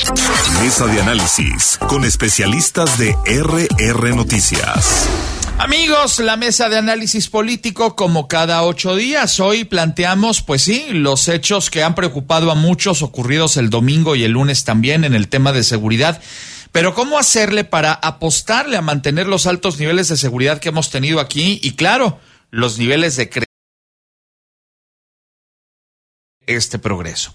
Mesa de análisis con especialistas de RR Noticias. Amigos, la mesa de análisis político como cada 8 días. Hoy planteamos, pues sí, los hechos que han preocupado a muchos ocurridos el domingo y el lunes también en el tema de seguridad. Pero ¿cómo hacerle para apostarle a mantener los altos niveles de seguridad que hemos tenido aquí? Y claro, los niveles de este progreso.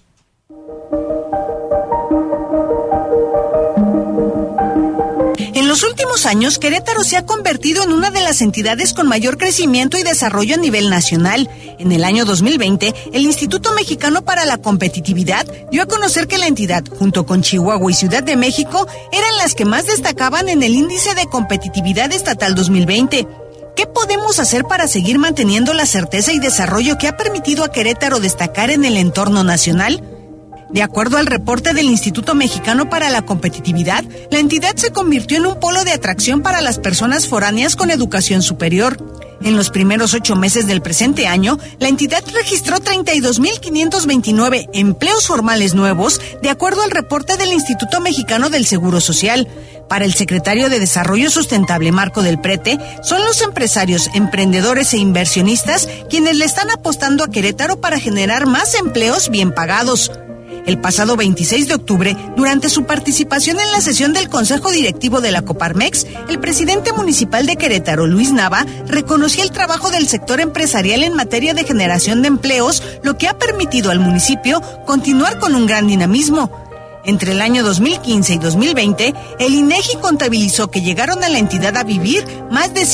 En los últimos años, Querétaro se ha convertido en una de las entidades con mayor crecimiento y desarrollo a nivel nacional. En el año 2020, el Instituto Mexicano para la Competitividad dio a conocer que la entidad, junto con Chihuahua y Ciudad de México, eran las que más destacaban en el Índice de Competitividad Estatal 2020. ¿Qué podemos hacer para seguir manteniendo la certeza y desarrollo que ha permitido a Querétaro destacar en el entorno nacional? De acuerdo al reporte del Instituto Mexicano para la Competitividad, la entidad se convirtió en un polo de atracción para las personas foráneas con educación superior. En los primeros 8 meses del presente año, la entidad registró 32,529 empleos formales nuevos, de acuerdo al reporte del Instituto Mexicano del Seguro Social. Para el secretario de Desarrollo Sustentable, Marco del Prete, son los empresarios, emprendedores e inversionistas quienes le están apostando a Querétaro para generar más empleos bien pagados. El pasado 26 de octubre, durante su participación en la sesión del Consejo Directivo de la Coparmex, el presidente municipal de Querétaro, Luis Nava, reconoció el trabajo del sector empresarial en materia de generación de empleos, lo que ha permitido al municipio continuar con un gran dinamismo. Entre el año 2015 y 2020, el INEGI contabilizó que llegaron a la entidad a vivir más de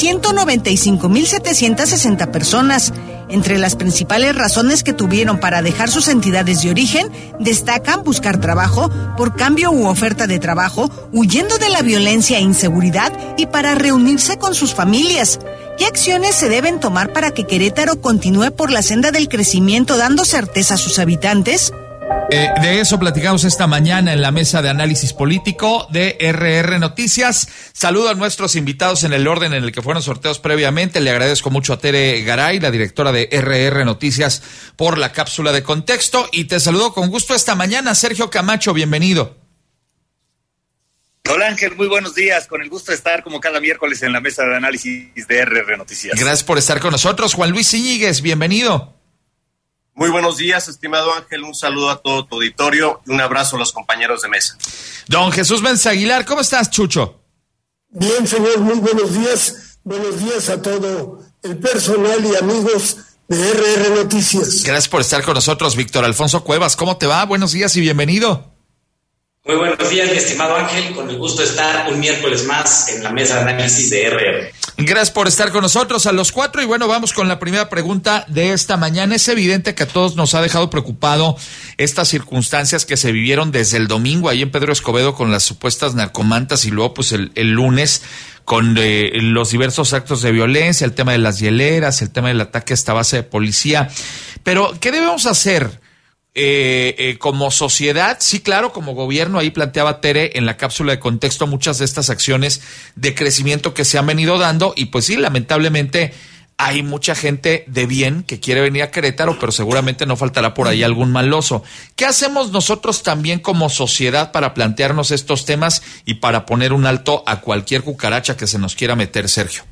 195,760 personas. Entre las principales razones que tuvieron para dejar sus entidades de origen, destacan buscar trabajo, por cambio u oferta de trabajo, huyendo de la violencia e inseguridad y para reunirse con sus familias. ¿Qué acciones se deben tomar para que Querétaro continúe por la senda del crecimiento dando certeza a sus habitantes? De eso platicamos esta mañana en la mesa de análisis político de RR Noticias. Saludo a nuestros invitados en el orden en el que fueron sorteados previamente. Le agradezco mucho a Tere Garay, la directora de RR Noticias, por la cápsula de contexto. Y te saludo con gusto esta mañana, Sergio Camacho, bienvenido. Hola Ángel, muy buenos días. Con el gusto de estar como cada miércoles en la mesa de análisis de RR Noticias. Gracias por estar con nosotros. Juan Luis Íñiguez, bienvenido. Muy buenos días, estimado Ángel, un saludo a todo tu auditorio y un abrazo a los compañeros de mesa. Don Jesús Benz Aguilar, ¿cómo estás, Chucho? Bien, señor, muy buenos días a todo el personal y amigos de RR Noticias. Gracias por estar con nosotros, Víctor Alfonso Cuevas, ¿cómo te va? Buenos días y bienvenido. Muy buenos días, mi estimado Ángel, con el gusto de estar un miércoles más en la mesa de análisis de RR. Gracias por estar con nosotros a los 4 y bueno, vamos con la primera pregunta de esta mañana. Es evidente que a todos nos ha dejado preocupado estas circunstancias que se vivieron desde el domingo ahí en Pedro Escobedo con las supuestas narcomantas y luego pues el lunes con los diversos actos de violencia, el tema de las hieleras, el tema del ataque a esta base de policía. Pero, ¿qué debemos hacer? Como sociedad, sí, claro, como gobierno, ahí planteaba Tere en la cápsula de contexto muchas de estas acciones de crecimiento que se han venido dando y pues sí, lamentablemente hay mucha gente de bien que quiere venir a Querétaro, pero seguramente no faltará por ahí algún maloso. ¿Qué hacemos nosotros también como sociedad para plantearnos estos temas y para poner un alto a cualquier cucaracha que se nos quiera meter, Sergio?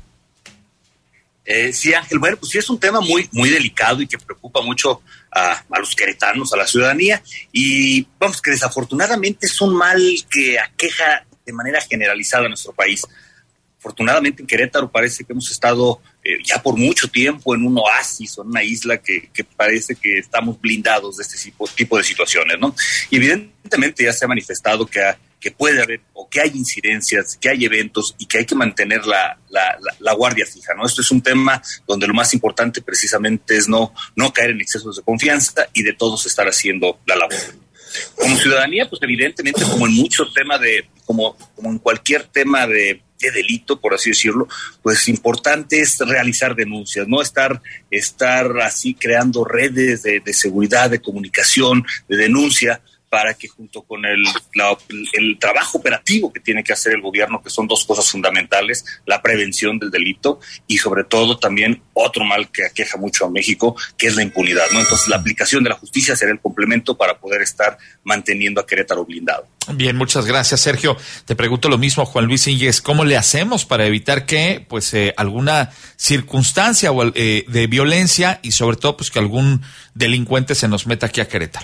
Sí, Ángel, bueno, pues sí es un tema muy, muy delicado y que preocupa mucho a los queretanos, a la ciudadanía, y vamos, que desafortunadamente es un mal que aqueja de manera generalizada a nuestro país. Afortunadamente en Querétaro parece que hemos estado ya por mucho tiempo en un oasis o en una isla que parece que estamos blindados de este tipo de situaciones, ¿no? Y evidentemente ya se ha manifestado que puede haber o que hay incidencias, que hay eventos y que hay que mantener la guardia fija, ¿no? Esto es un tema donde lo más importante precisamente es no caer en excesos de confianza y de todos estar haciendo la labor. Como ciudadanía, pues evidentemente como en muchos temas como en cualquier tema de delito, por así decirlo, pues importante es realizar denuncias, no estar así creando redes de seguridad, de comunicación, de denuncia, para que junto con el trabajo operativo que tiene que hacer el gobierno, que son dos cosas fundamentales, la prevención del delito y sobre todo también otro mal que aqueja mucho a México, que es la impunidad, ¿no? Entonces la aplicación de la justicia será el complemento para poder estar manteniendo a Querétaro blindado. Bien, muchas gracias, Sergio. Te pregunto lo mismo, Juan Luis Íñiguez, ¿cómo le hacemos para evitar que alguna circunstancia de violencia y sobre todo que algún delincuente se nos meta aquí a Querétaro?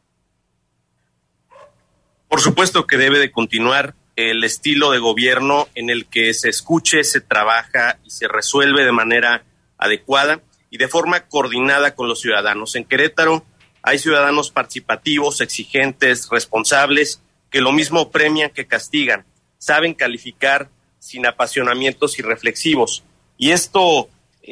Por supuesto que debe de continuar el estilo de gobierno en el que se escuche, se trabaja y se resuelve de manera adecuada y de forma coordinada con los ciudadanos. En Querétaro hay ciudadanos participativos, exigentes, responsables, que lo mismo premian que castigan, saben calificar sin apasionamientos y reflexivos. Y esto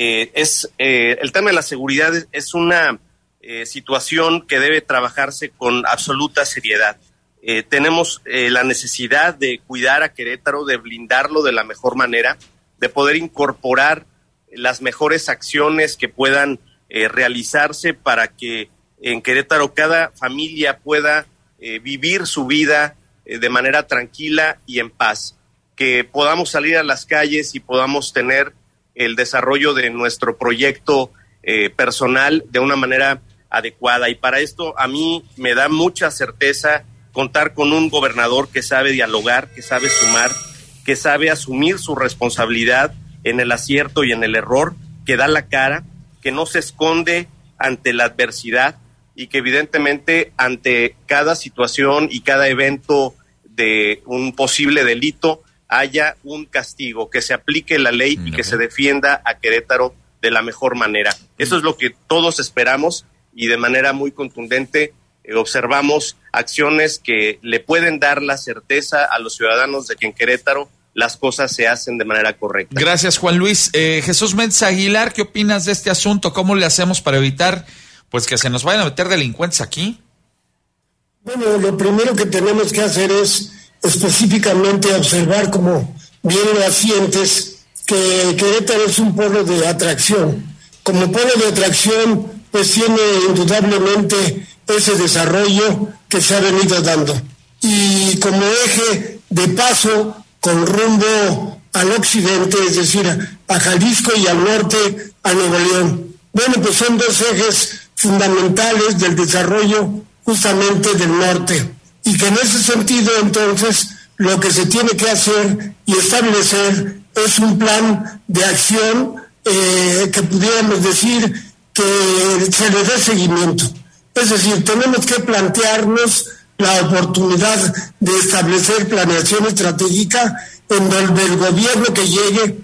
el tema de la seguridad es una situación que debe trabajarse con absoluta seriedad. Tenemos la necesidad de cuidar a Querétaro, de blindarlo de la mejor manera, de poder incorporar las mejores acciones que puedan realizarse para que en Querétaro cada familia pueda vivir su vida de manera tranquila y en paz, que podamos salir a las calles y podamos tener el desarrollo de nuestro proyecto personal de una manera adecuada. Y para esto a mí me da mucha certeza contar con un gobernador que sabe dialogar, que sabe sumar, que sabe asumir su responsabilidad en el acierto y en el error, que da la cara, que no se esconde ante la adversidad y que evidentemente ante cada situación y cada evento de un posible delito haya un castigo, que se aplique la ley y que se defienda a Querétaro de la mejor manera. Eso es lo que todos esperamos y de manera muy contundente observamos acciones que le pueden dar la certeza a los ciudadanos de que en Querétaro las cosas se hacen de manera correcta. Gracias, Juan Luis. Jesús Méndez Aguilar, ¿qué opinas de este asunto? ¿Cómo le hacemos para evitar que se nos vayan a meter delincuentes aquí? Bueno, lo primero que tenemos que hacer es específicamente observar, como bien lo asientes, que Querétaro es un polo de atracción. Como polo de atracción, pues tiene indudablemente ese desarrollo que se ha venido dando. Y como eje de paso con rumbo al occidente, es decir, a Jalisco y al norte, a Nuevo León. Bueno, pues son dos ejes fundamentales del desarrollo justamente del norte. Y que en ese sentido, entonces, lo que se tiene que hacer y establecer es un plan de acción que pudiéramos decir que se le dé seguimiento. Es decir, tenemos que plantearnos la oportunidad de establecer planeación estratégica en donde el gobierno que llegue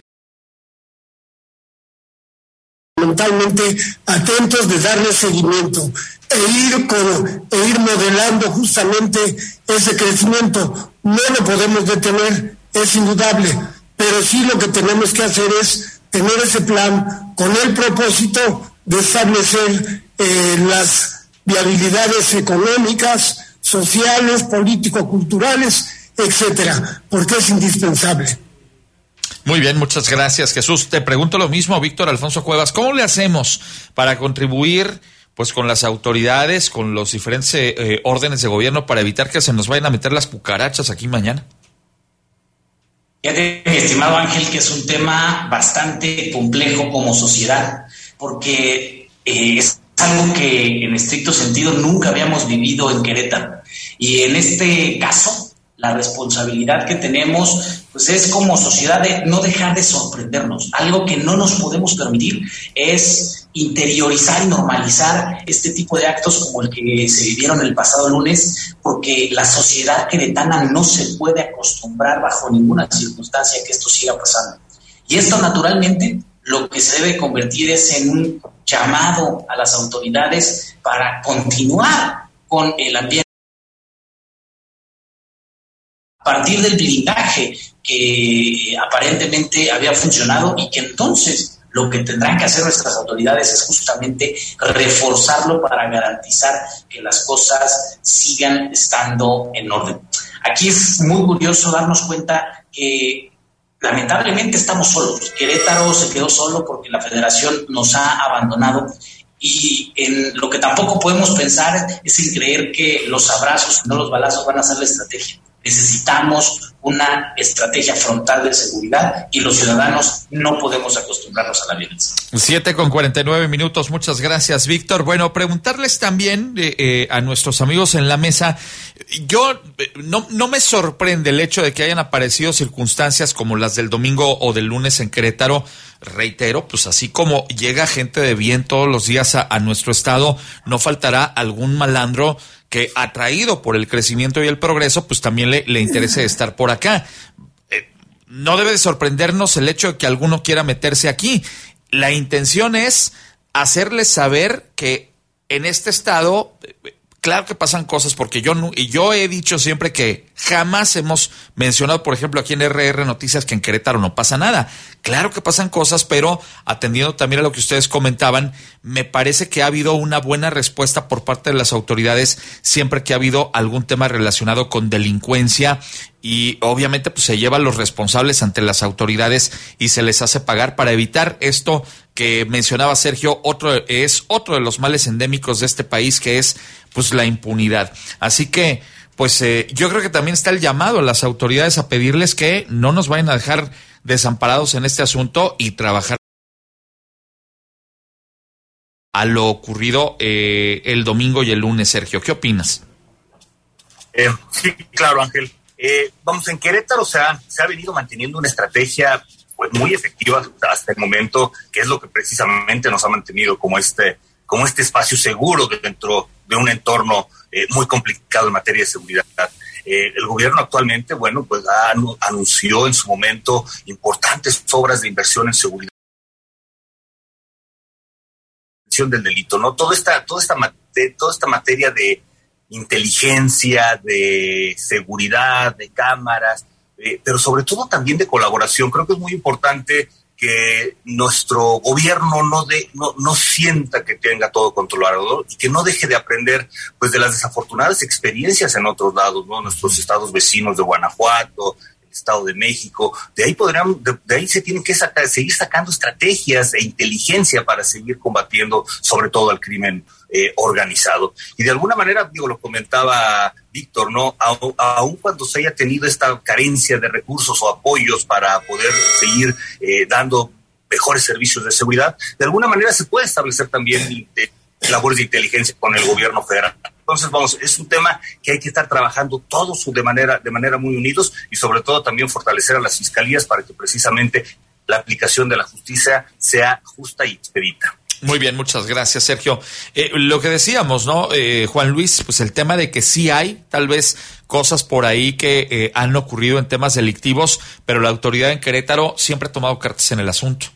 fundamentalmente atentos de darle seguimiento e ir modelando justamente ese crecimiento. No lo podemos detener, es indudable, pero sí lo que tenemos que hacer es tener ese plan con el propósito de establecer las viabilidades económicas, sociales, político-culturales, etcétera, porque es indispensable. Muy bien, muchas gracias, Jesús. Te pregunto lo mismo, Víctor Alfonso Cuevas. ¿Cómo le hacemos para contribuir con las autoridades, con los diferentes órdenes de gobierno para evitar que se nos vayan a meter las cucarachas aquí mañana? Fíjate, mi estimado Ángel, que es un tema bastante complejo como sociedad, porque es algo que en estricto sentido nunca habíamos vivido en Querétaro. Y en este caso, la responsabilidad que tenemos pues es como sociedad de no dejar de sorprendernos. Algo que no nos podemos permitir es interiorizar y normalizar este tipo de actos como el que se vivieron el pasado lunes, porque la sociedad queretana no se puede acostumbrar bajo ninguna circunstancia a que esto siga pasando. Y esto naturalmente lo que se debe convertir es en un llamado a las autoridades para continuar con el ambiente a partir del blindaje que aparentemente había funcionado y que entonces lo que tendrán que hacer nuestras autoridades es justamente reforzarlo para garantizar que las cosas sigan estando en orden. Aquí es muy curioso darnos cuenta que lamentablemente estamos solos. Querétaro se quedó solo porque la Federación nos ha abandonado Y en lo que tampoco podemos pensar es en creer que los abrazos y no los balazos van a ser la estrategia. Necesitamos una estrategia frontal de seguridad y los ciudadanos no podemos acostumbrarnos a la violencia. 7:49. Muchas gracias, Víctor. Bueno, preguntarles también a nuestros amigos en la mesa. Yo no me sorprende el hecho de que hayan aparecido circunstancias como las del domingo o del lunes en Querétaro. Reitero, pues así como llega gente de bien todos los días a nuestro estado, no faltará algún malandro que, atraído por el crecimiento y el progreso, pues también le interese estar por acá. No debe de sorprendernos el hecho de que alguno quiera meterse aquí. La intención es hacerles saber que en este estado, claro que pasan cosas, porque yo he dicho siempre que jamás hemos mencionado, por ejemplo, aquí en RR Noticias, que en Querétaro no pasa nada. Claro que pasan cosas, pero atendiendo también a lo que ustedes comentaban, me parece que ha habido una buena respuesta por parte de las autoridades siempre que ha habido algún tema relacionado con delincuencia, y obviamente pues se llevan los responsables ante las autoridades y se les hace pagar para evitar esto que mencionaba Sergio. Otro de los males endémicos de este país, que es pues la impunidad. Así que pues yo creo que también está el llamado a las autoridades a pedirles que no nos vayan a dejar desamparados en este asunto y trabajar a lo ocurrido el domingo y el lunes. Sergio, ¿qué opinas? Sí, claro, Ángel. En Querétaro se ha venido manteniendo una estrategia pues muy efectiva hasta el momento, que es lo que precisamente nos ha mantenido como este espacio seguro dentro de un entorno muy complicado en materia de seguridad. El gobierno actualmente, anunció en su momento importantes obras de inversión en seguridad del delito, ¿no? Toda esta materia de inteligencia, de seguridad, de cámaras, pero sobre todo también de colaboración. Creo que es muy importante que nuestro gobierno no sienta que tenga todo controlado y que no deje de aprender pues de las desafortunadas experiencias en otros lados, ¿no? Nuestros estados vecinos de Guanajuato, el Estado de México. De ahí se tienen que seguir sacando estrategias e inteligencia para seguir combatiendo sobre todo al crimen organizado. Y de alguna manera, lo comentaba Víctor, ¿no? Aun cuando se haya tenido esta carencia de recursos o apoyos para poder seguir dando mejores servicios de seguridad, de alguna manera se puede establecer también labores de inteligencia con el gobierno federal. Entonces, es un tema que hay que estar trabajando todos de manera muy unidos, y sobre todo también fortalecer a las fiscalías para que precisamente la aplicación de la justicia sea justa y expedita. Muy bien, muchas gracias, Sergio. Lo que decíamos, ¿no, Juan Luis? Pues el tema de que sí hay tal vez cosas por ahí que han ocurrido en temas delictivos, pero la autoridad en Querétaro siempre ha tomado cartas en el asunto.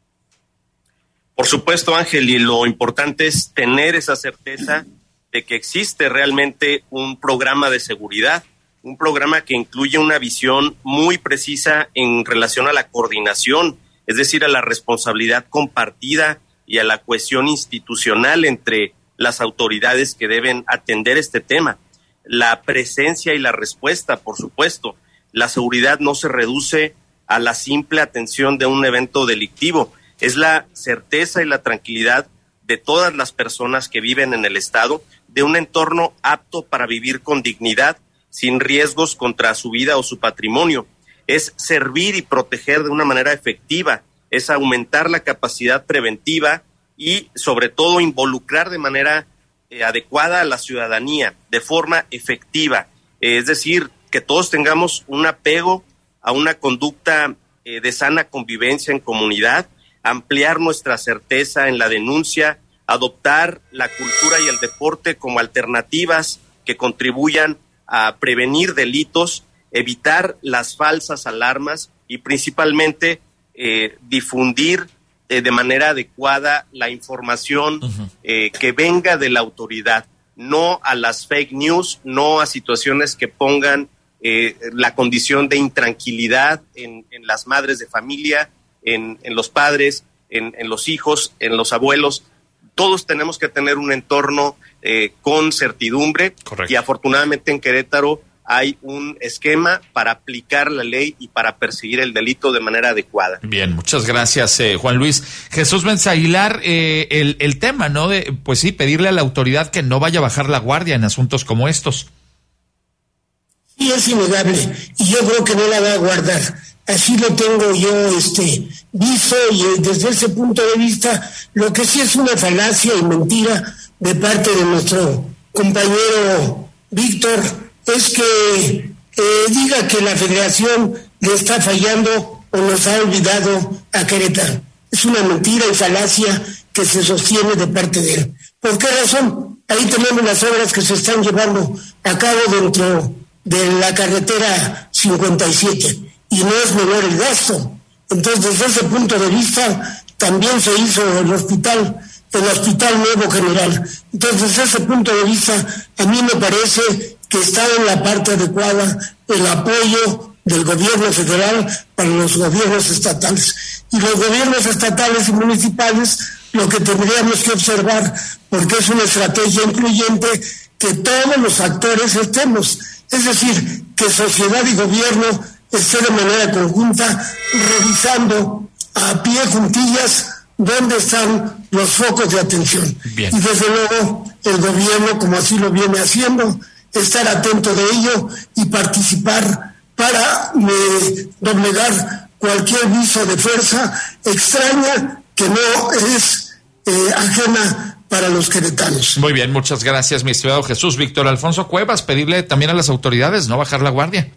Por supuesto, Ángel, y lo importante es tener esa certeza de que existe realmente un programa de seguridad, un programa que incluye una visión muy precisa en relación a la coordinación, es decir, a la responsabilidad compartida y a la cohesión institucional entre las autoridades que deben atender este tema. La presencia y la respuesta, por supuesto. La seguridad no se reduce a la simple atención de un evento delictivo. Es la certeza y la tranquilidad de todas las personas que viven en el Estado, de un entorno apto para vivir con dignidad, sin riesgos contra su vida o su patrimonio. Es servir y proteger de una manera efectiva, es aumentar la capacidad preventiva y, sobre todo, involucrar de manera adecuada a la ciudadanía, de forma efectiva. Es decir, que todos tengamos un apego a una conducta de sana convivencia en comunidad, ampliar nuestra certeza en la denuncia, adoptar la cultura y el deporte como alternativas que contribuyan a prevenir delitos, evitar las falsas alarmas y principalmente difundir de manera adecuada la información que venga de la autoridad, no a las fake news, no a situaciones que pongan la condición de intranquilidad en las madres de familia, en los padres, en los hijos, en los abuelos. Todos tenemos que tener un entorno con certidumbre. Correcto. Y afortunadamente en Querétaro hay un esquema para aplicar la ley y para perseguir el delito de manera adecuada. Bien, muchas gracias, Juan Luis. Jesús Méndez Aguilar, el tema, ¿no? Pues sí, pedirle a la autoridad que no vaya a bajar la guardia en asuntos como estos. Sí, es innegable, y yo creo que no la va a guardar. Así lo tengo yo visto, y desde ese punto de vista, lo que sí es una falacia y mentira de parte de nuestro compañero Víctor, es que diga que la Federación le está fallando o nos ha olvidado a Querétaro. Es una mentira y falacia que se sostiene de parte de él. ¿Por qué razón? Ahí tenemos las obras que se están llevando a cabo dentro de la carretera 57, y no es menor el gasto. Entonces, desde ese punto de vista, también se hizo el Hospital Nuevo General. Entonces, desde ese punto de vista, a mí me parece que está en la parte adecuada el apoyo del gobierno federal para los gobiernos estatales. Y los gobiernos estatales y municipales, lo que tendríamos que observar, porque es una estrategia incluyente, que todos los actores estemos, es decir, que sociedad y gobierno esté de manera conjunta revisando a pie juntillas dónde están los focos de atención. Bien. Y desde luego el gobierno, como así lo viene haciendo, estar atento de ello y participar para doblegar cualquier viso de fuerza extraña que no es ajena para los queretanos. Muy bien, muchas gracias, mi estimado Jesús. Víctor Alfonso Cuevas, pedirle también a las autoridades no bajar la guardia.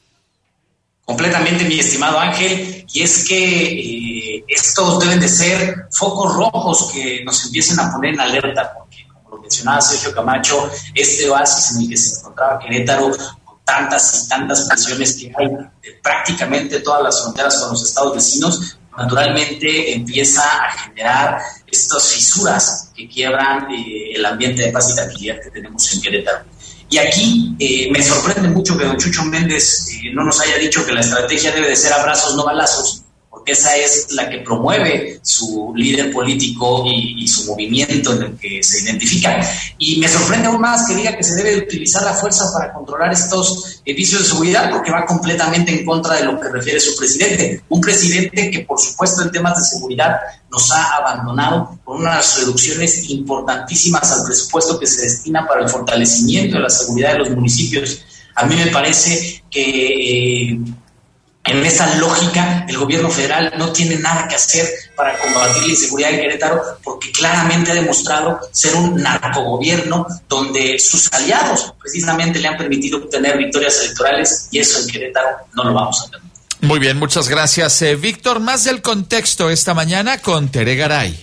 Completamente, mi estimado Ángel, y es que estos deben de ser focos rojos que nos empiecen a poner en alerta, porque como lo mencionaba Sergio Camacho, este oasis en el que se encontraba Querétaro, con tantas y tantas presiones que hay de prácticamente todas las fronteras con los estados vecinos, naturalmente empieza a generar estas fisuras que quiebran el ambiente de paz y tranquilidad que tenemos en Querétaro. Y aquí me sorprende mucho que don Chucho Méndez no nos haya dicho que la estrategia debe de ser abrazos, no balazos, porque esa es la que promueve su líder político y su movimiento en el que se identifica. Y me sorprende aún más que diga que se debe de utilizar la fuerza para controlar estos vicios de seguridad, porque va completamente en contra de lo que refiere su presidente. Un presidente que, por supuesto, en temas de seguridad nos ha abandonado con unas reducciones importantísimas al presupuesto que se destina para el fortalecimiento de la seguridad de los municipios. A mí me parece que en esa lógica el gobierno federal no tiene nada que hacer para combatir la inseguridad en Querétaro, porque claramente ha demostrado ser un narcogobierno donde sus aliados precisamente le han permitido obtener victorias electorales, y eso en Querétaro no lo vamos a tener. Muy bien, muchas gracias, Víctor. Más del contexto esta mañana con Tere Garay.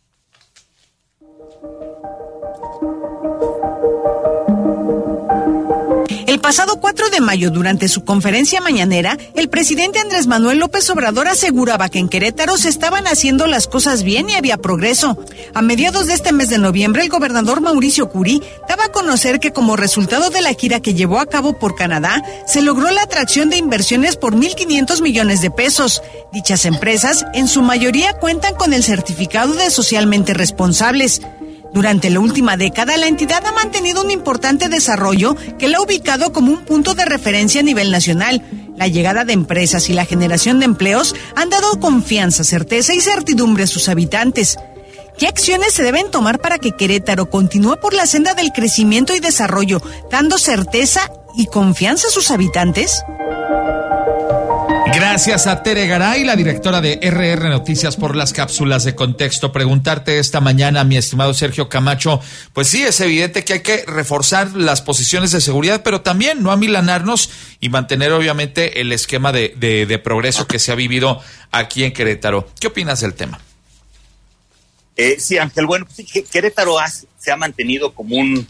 El pasado 4 de mayo, durante su conferencia mañanera, el presidente Andrés Manuel López Obrador aseguraba que en Querétaro se estaban haciendo las cosas bien y había progreso. A mediados de este mes de noviembre, el gobernador Mauricio Curi daba a conocer que como resultado de la gira que llevó a cabo por Canadá, se logró la atracción de inversiones por 1,500 millones de pesos. Dichas empresas, en su mayoría, cuentan con el certificado de socialmente responsables. Durante la última década, la entidad ha mantenido un importante desarrollo que la ha ubicado como un punto de referencia a nivel nacional. La llegada de empresas y la generación de empleos han dado confianza, certeza y certidumbre a sus habitantes. ¿Qué acciones se deben tomar para que Querétaro continúe por la senda del crecimiento y desarrollo, dando certeza y confianza a sus habitantes? Gracias a Tere Garay, la directora de RR Noticias, por las cápsulas de contexto. Preguntarte esta mañana, mi estimado Sergio Camacho, pues sí, es evidente que hay que reforzar las posiciones de seguridad, pero también no amilanarnos y mantener obviamente el esquema de progreso que se ha vivido aquí en Querétaro. ¿Qué opinas del tema? Sí, Ángel, bueno, sí, Querétaro se ha mantenido como un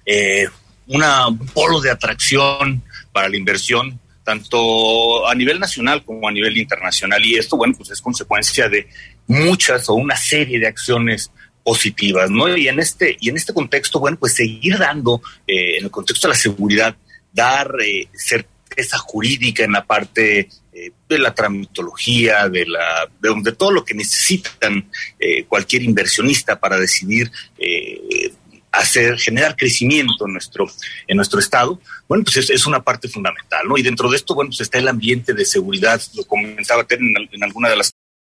polo de atracción para la inversión, tanto a nivel nacional como a nivel internacional, y esto, bueno, pues es consecuencia de muchas o una serie de acciones positivas, ¿no? Y en este contexto, bueno, pues seguir dando, en el contexto de la seguridad, dar certeza jurídica en la parte de la tramitología, de todo lo que necesitan cualquier inversionista para decidir generar crecimiento en nuestro estado, bueno, pues es una parte fundamental, ¿no? Y dentro de esto, bueno, pues está el ambiente de seguridad, lo comenzaba en alguna de las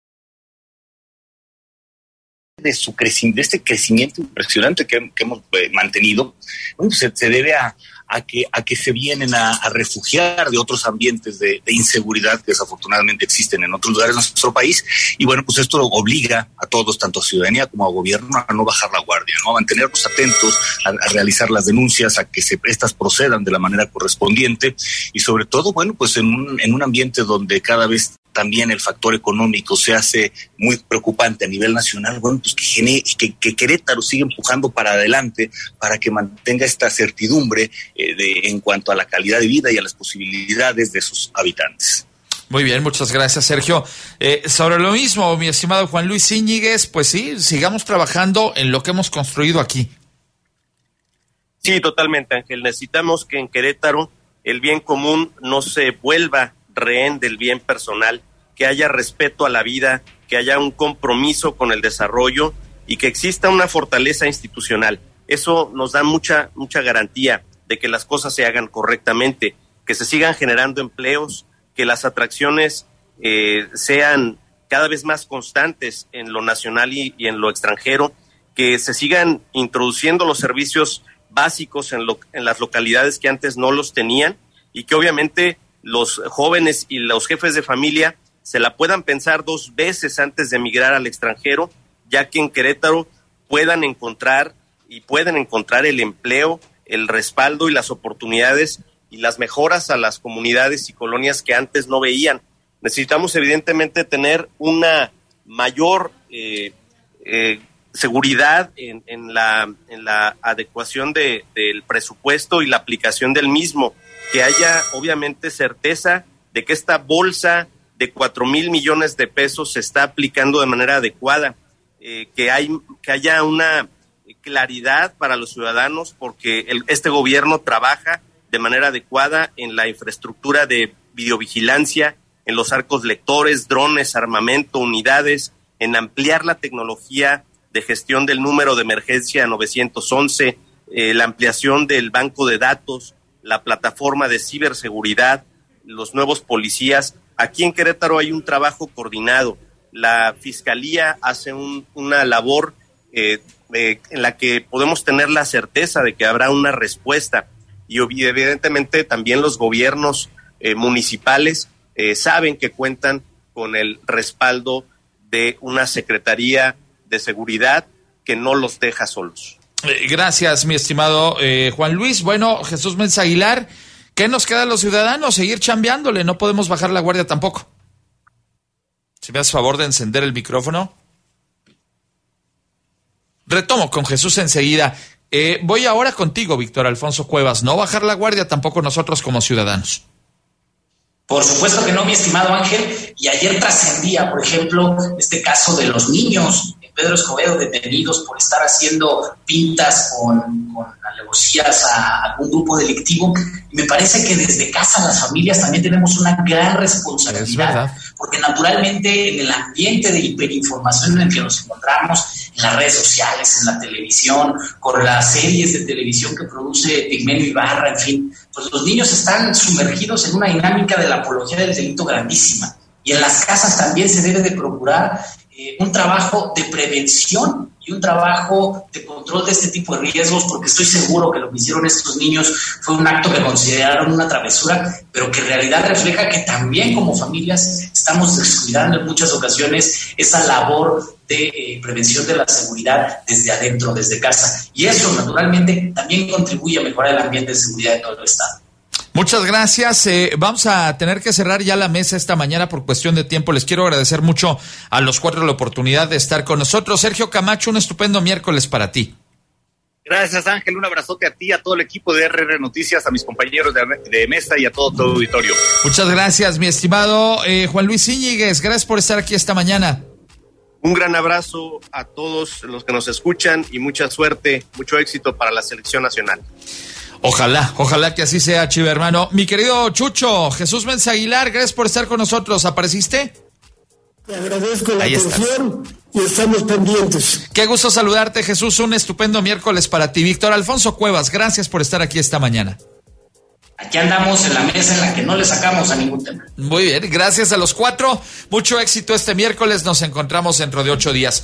de este crecimiento impresionante que hemos mantenido, bueno, pues se debe a que se vienen a refugiar de otros ambientes de inseguridad que desafortunadamente existen en otros lugares de nuestro país. Y bueno, pues esto obliga a todos, tanto a ciudadanía como a gobierno, a no bajar la guardia, ¿no? A mantenernos atentos, a realizar las denuncias, a que estas procedan de la manera correspondiente y sobre todo, bueno, pues en un ambiente donde cada vez también el factor económico se hace muy preocupante a nivel nacional, bueno, pues que Querétaro siga empujando para adelante para que mantenga esta certidumbre en cuanto a la calidad de vida y a las posibilidades de sus habitantes. Muy bien, muchas gracias, Sergio. Sobre lo mismo, mi estimado Juan Luis Íñiguez, pues sí, sigamos trabajando en lo que hemos construido aquí. Sí, totalmente, Ángel. Necesitamos que en Querétaro el bien común no se vuelva rehén del bien personal, que haya respeto a la vida, que haya un compromiso con el desarrollo y que exista una fortaleza institucional. Eso nos da mucha garantía de que las cosas se hagan correctamente, que se sigan generando empleos, que las atracciones sean cada vez más constantes en lo nacional y en lo extranjero, que se sigan introduciendo los servicios básicos en las localidades que antes no los tenían y que obviamente los jóvenes y los jefes de familia se la puedan pensar 2 veces antes de emigrar al extranjero, ya que en Querétaro pueden encontrar el empleo, el respaldo y las oportunidades y las mejoras a las comunidades y colonias que antes no veían. Necesitamos evidentemente tener una mayor seguridad en la adecuación del presupuesto y la aplicación del mismo, que haya obviamente certeza de que esta bolsa de 4,000 millones de pesos se está aplicando de manera adecuada, que haya una claridad para los ciudadanos, porque este gobierno trabaja de manera adecuada en la infraestructura de videovigilancia, en los arcos lectores, drones, armamento, unidades, en ampliar la tecnología de gestión del número de emergencia 911, la ampliación del banco de datos, la plataforma de ciberseguridad, los nuevos policías. Aquí en Querétaro hay un trabajo coordinado. La Fiscalía hace una labor en la que podemos tener la certeza de que habrá una respuesta. Y evidentemente también los gobiernos municipales saben que cuentan con el respaldo de una Secretaría de Seguridad que no los deja solos. Gracias, mi estimado Juan Luis. Bueno, Jesús Méndez Aguilar, ¿qué nos queda a los ciudadanos? Seguir chambeándole, no podemos bajar la guardia tampoco. Si me haces favor de encender el micrófono. Retomo con Jesús enseguida. Voy ahora contigo, Víctor Alfonso Cuevas. No bajar la guardia tampoco nosotros como ciudadanos. Por supuesto que no, mi estimado Ángel. Y ayer trascendía, por ejemplo, este caso de los niños en Pedro Escobedo detenidos por estar haciendo pintas con alevosías a algún grupo delictivo. Y me parece que desde casa las familias también tenemos una gran responsabilidad, porque naturalmente en el ambiente de hiperinformación en el que nos encontramos, en las redes sociales, en la televisión, con las series de televisión que produce Pigmenio Ibarra, en fin, pues los niños están sumergidos en una dinámica de la apología del delito grandísima. Y en las casas también se debe de procurar un trabajo de prevención y un trabajo de control de este tipo de riesgos, porque estoy seguro que lo que hicieron estos niños fue un acto que consideraron una travesura, pero que en realidad refleja que también como familias estamos descuidando en muchas ocasiones esa labor de prevención de la seguridad desde adentro, desde casa. Y eso naturalmente también contribuye a mejorar el ambiente de seguridad de todo el estado. Muchas gracias. Vamos a tener que cerrar ya la mesa esta mañana por cuestión de tiempo. Les quiero agradecer mucho a los 4 la oportunidad de estar con nosotros. Sergio Camacho, un estupendo miércoles para ti. Gracias, Ángel. Un abrazote a ti, a todo el equipo de RR Noticias, a mis compañeros de mesa y a todo tu auditorio. Muchas gracias, mi estimado Juan Luis Íñiguez. Gracias por estar aquí esta mañana. Un gran abrazo a todos los que nos escuchan y mucha suerte, mucho éxito para la selección nacional. Ojalá que así sea, Chiva, hermano. Mi querido Chucho, Jesús Méndez Aguilar, gracias por estar con nosotros. ¿Apareciste? Te agradezco la atención y estamos pendientes. Qué gusto saludarte, Jesús. Un estupendo miércoles para ti. Víctor Alfonso Cuevas, gracias por estar aquí esta mañana. Aquí andamos en la mesa en la que no le sacamos a ningún tema. Muy bien, gracias a los 4. Mucho éxito este miércoles. Nos encontramos dentro de 8 días.